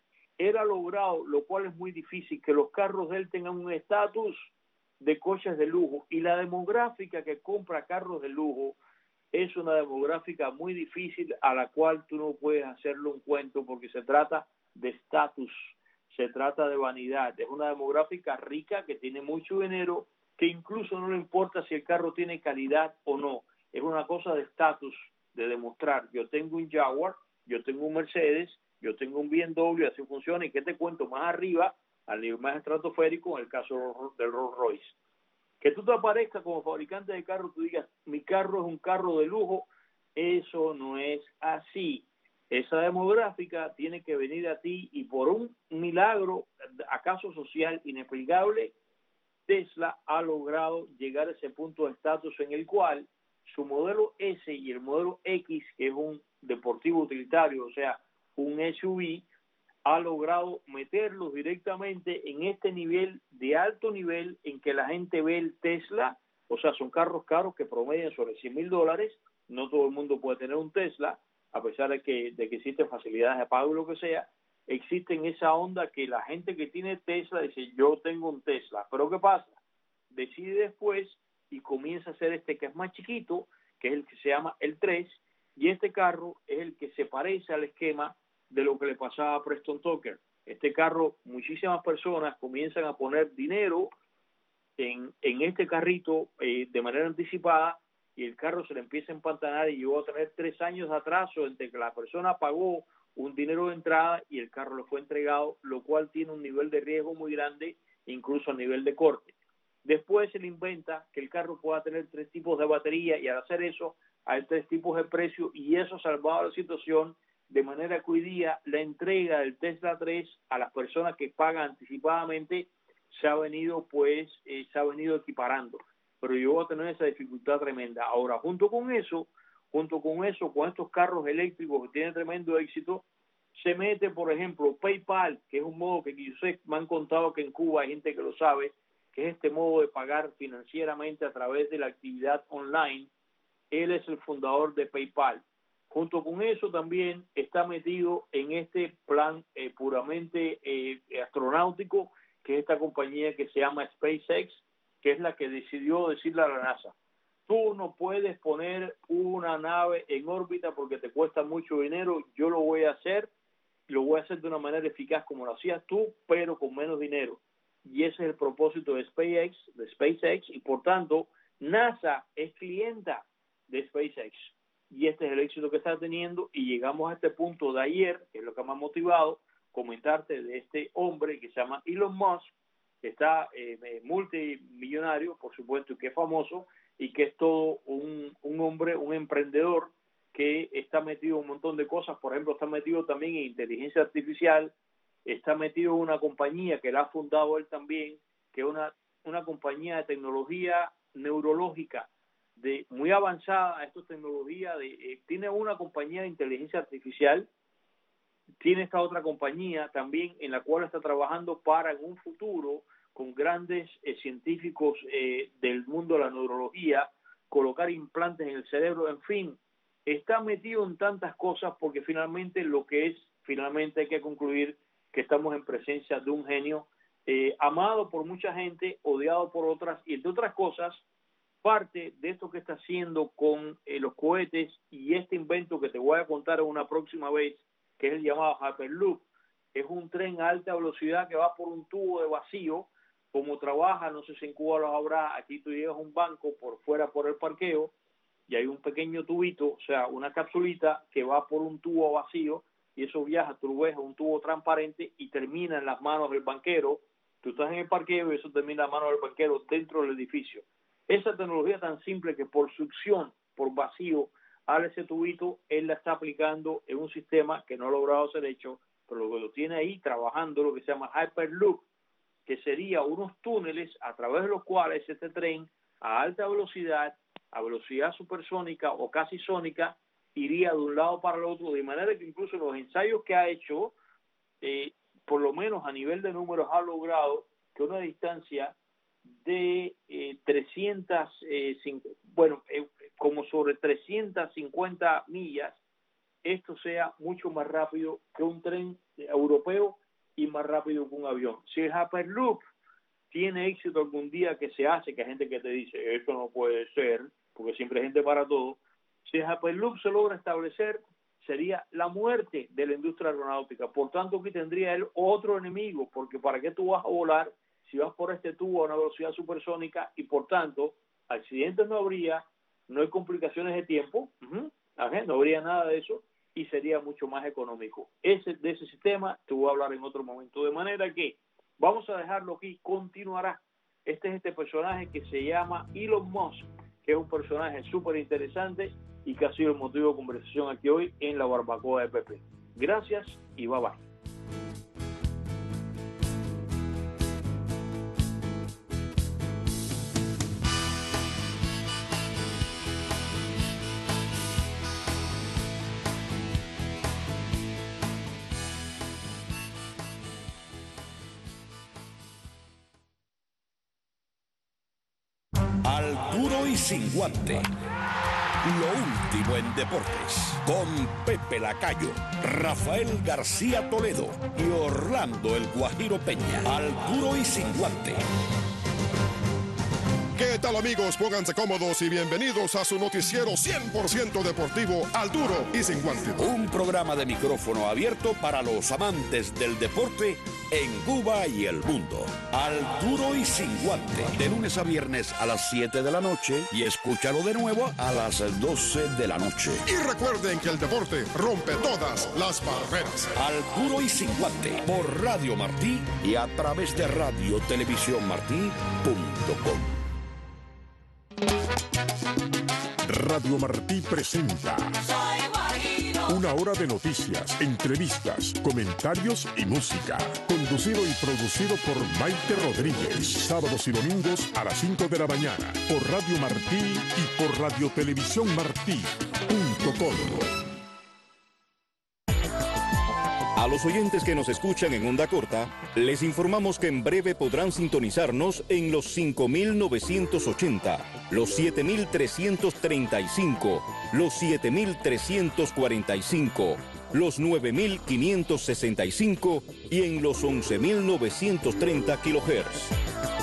él ha logrado, lo cual es muy difícil, que los carros de él tengan un estatus de coches de lujo, y la demográfica que compra carros de lujo es una demográfica muy difícil a la cual tú no puedes hacerle un cuento porque se trata de estatus, se trata de vanidad. Es una demográfica rica que tiene mucho dinero, que incluso no le importa si el carro tiene calidad o no. Es una cosa de estatus, de demostrar, yo tengo un Jaguar, yo tengo un Mercedes, yo tengo un BMW, así funciona. Y qué te cuento, más arriba, al nivel más estratosférico, en el caso del Rolls Royce. Que tú te aparezcas como fabricante de carro, tú digas, mi carro es un carro de lujo, eso no es así. Esa demográfica tiene que venir a ti y por un milagro, acaso social inexplicable, Tesla ha logrado llegar a ese punto de estatus en el cual su modelo S y el modelo X, que es un deportivo utilitario, o sea, un SUV, ha logrado meterlos directamente en este nivel de alto nivel en que la gente ve el Tesla. O sea, son carros caros que promedian sobre $100,000. No todo el mundo puede tener un Tesla, a pesar de que existen facilidades de pago y lo que sea. Existe en esa onda que la gente que tiene Tesla dice, yo tengo un Tesla. Pero ¿qué pasa? Decide después y comienza a hacer este que es más chiquito, que es el que se llama el 3, y este carro es el que se parece al esquema de lo que le pasaba a Preston Tucker. Este carro, muchísimas personas comienzan a poner dinero en este carrito de manera anticipada y el carro se le empieza a empantanar y llegó a tener 3 años de atraso entre que la persona pagó un dinero de entrada y el carro le fue entregado, lo cual tiene un nivel de riesgo muy grande, incluso a nivel de corte. Después se le inventa que el carro pueda tener 3 tipos de batería y al hacer eso hay 3 tipos de precio y eso salvaba la situación, de manera que hoy día la entrega del Tesla 3 a las personas que pagan anticipadamente se ha venido equiparando, pero llegó a tener esa dificultad tremenda. Ahora, junto con eso, con estos carros eléctricos que tienen tremendo éxito, se mete, por ejemplo, PayPal, que es un modo que yo sé, me han contado que en Cuba hay gente que lo sabe, que es este modo de pagar financieramente a través de la actividad online. Él es el fundador de PayPal. Junto con eso también está metido en este plan puramente astronáutico, que es esta compañía que se llama SpaceX, que es la que decidió decirle a la NASA, tú no puedes poner una nave en órbita porque te cuesta mucho dinero, yo lo voy a hacer de una manera eficaz como lo hacías tú, pero con menos dinero. Y ese es el propósito de SpaceX, y por tanto NASA es clienta de SpaceX. Y este es el éxito que está teniendo y llegamos a este punto de ayer, que es lo que me ha motivado, comentarte de este hombre que se llama Elon Musk, que está multimillonario, por supuesto, y que es famoso, y que es todo un hombre, un emprendedor que está metido en un montón de cosas. Por ejemplo, está metido también en inteligencia artificial, está metido en una compañía que la ha fundado él también, que es una compañía de tecnología neurológica, de muy avanzada. Esto es tecnología tiene una compañía de inteligencia artificial, tiene esta otra compañía también en la cual está trabajando para en un futuro con grandes científicos del mundo de la neurología colocar implantes en el cerebro. En fin, está metido en tantas cosas porque finalmente hay que concluir que estamos en presencia de un genio amado por mucha gente, odiado por otras, y entre otras cosas, parte de esto que está haciendo con los cohetes y este invento que te voy a contar una próxima vez, que es el llamado Hyperloop, es un tren a alta velocidad que va por un tubo de vacío, como trabaja, no sé si en Cuba lo habrá, aquí tú llegas a un banco por fuera por el parqueo y hay un pequeño tubito, o sea, una capsulita que va por un tubo vacío y eso viaja, tú lo ves, un tubo transparente y termina en las manos del banquero. Tú estás en el parqueo y eso termina en las manos del banquero dentro del edificio. Esa tecnología tan simple que por succión, por vacío, abre ese tubito, él la está aplicando en un sistema que no ha logrado ser hecho, pero lo tiene ahí trabajando, lo que se llama Hyperloop, que sería unos túneles a través de los cuales este tren a alta velocidad, a velocidad supersónica o casi sónica, iría de un lado para el otro, de manera que incluso los ensayos que ha hecho, por lo menos a nivel de números, ha logrado que una distancia de como sobre 350 millas, esto sea mucho más rápido que un tren europeo y más rápido que un avión. Si el Hyperloop tiene éxito algún día, que se hace, que hay gente que te dice, esto no puede ser, porque siempre hay gente para todo, si el Hyperloop se logra establecer, sería la muerte de la industria aeronáutica. Por tanto, aquí tendría él otro enemigo, porque ¿para qué tú vas a volar si vas por este tubo a una velocidad supersónica? Y por tanto, accidentes no habría, no hay complicaciones de tiempo, no habría nada de eso, y sería mucho más económico. De ese sistema te voy a hablar en otro momento, de manera que vamos a dejarlo aquí, continuará. Este es este personaje que se llama Elon Musk, que es un personaje súper interesante y que ha sido el motivo de conversación aquí hoy en la barbacoa de Pepe. Gracias y bye bye. Al duro y sin guante. Lo último en deportes. Con Pepe Lacayo, Rafael García Toledo y Orlando El Guajiro Peña. Al duro y sin guante. ¿Qué tal, amigos? Pónganse cómodos y bienvenidos a su noticiero 100% deportivo, Al Duro y Sin Guante. Un programa de micrófono abierto para los amantes del deporte en Cuba y el mundo. Al Duro y Sin Guante. De lunes a viernes a las 7 de la noche y escúchalo de nuevo a las 12 de la noche. Y recuerden que el deporte rompe todas las barreras. Al Duro y Sin Guante por Radio Martí y a través de radiotelevisiónmartí.com. Radio Martí presenta una hora de noticias, entrevistas, comentarios y música. Conducido y producido por Maite Rodríguez. Sábados y domingos a las 5 de la mañana por Radio Martí y por radiotelevisiónmartí.com. A los oyentes que nos escuchan en onda corta, les informamos que en breve podrán sintonizarnos en los 5.980, los 7.335, los 7.345, los 9.565 y en los 11.930 kHz.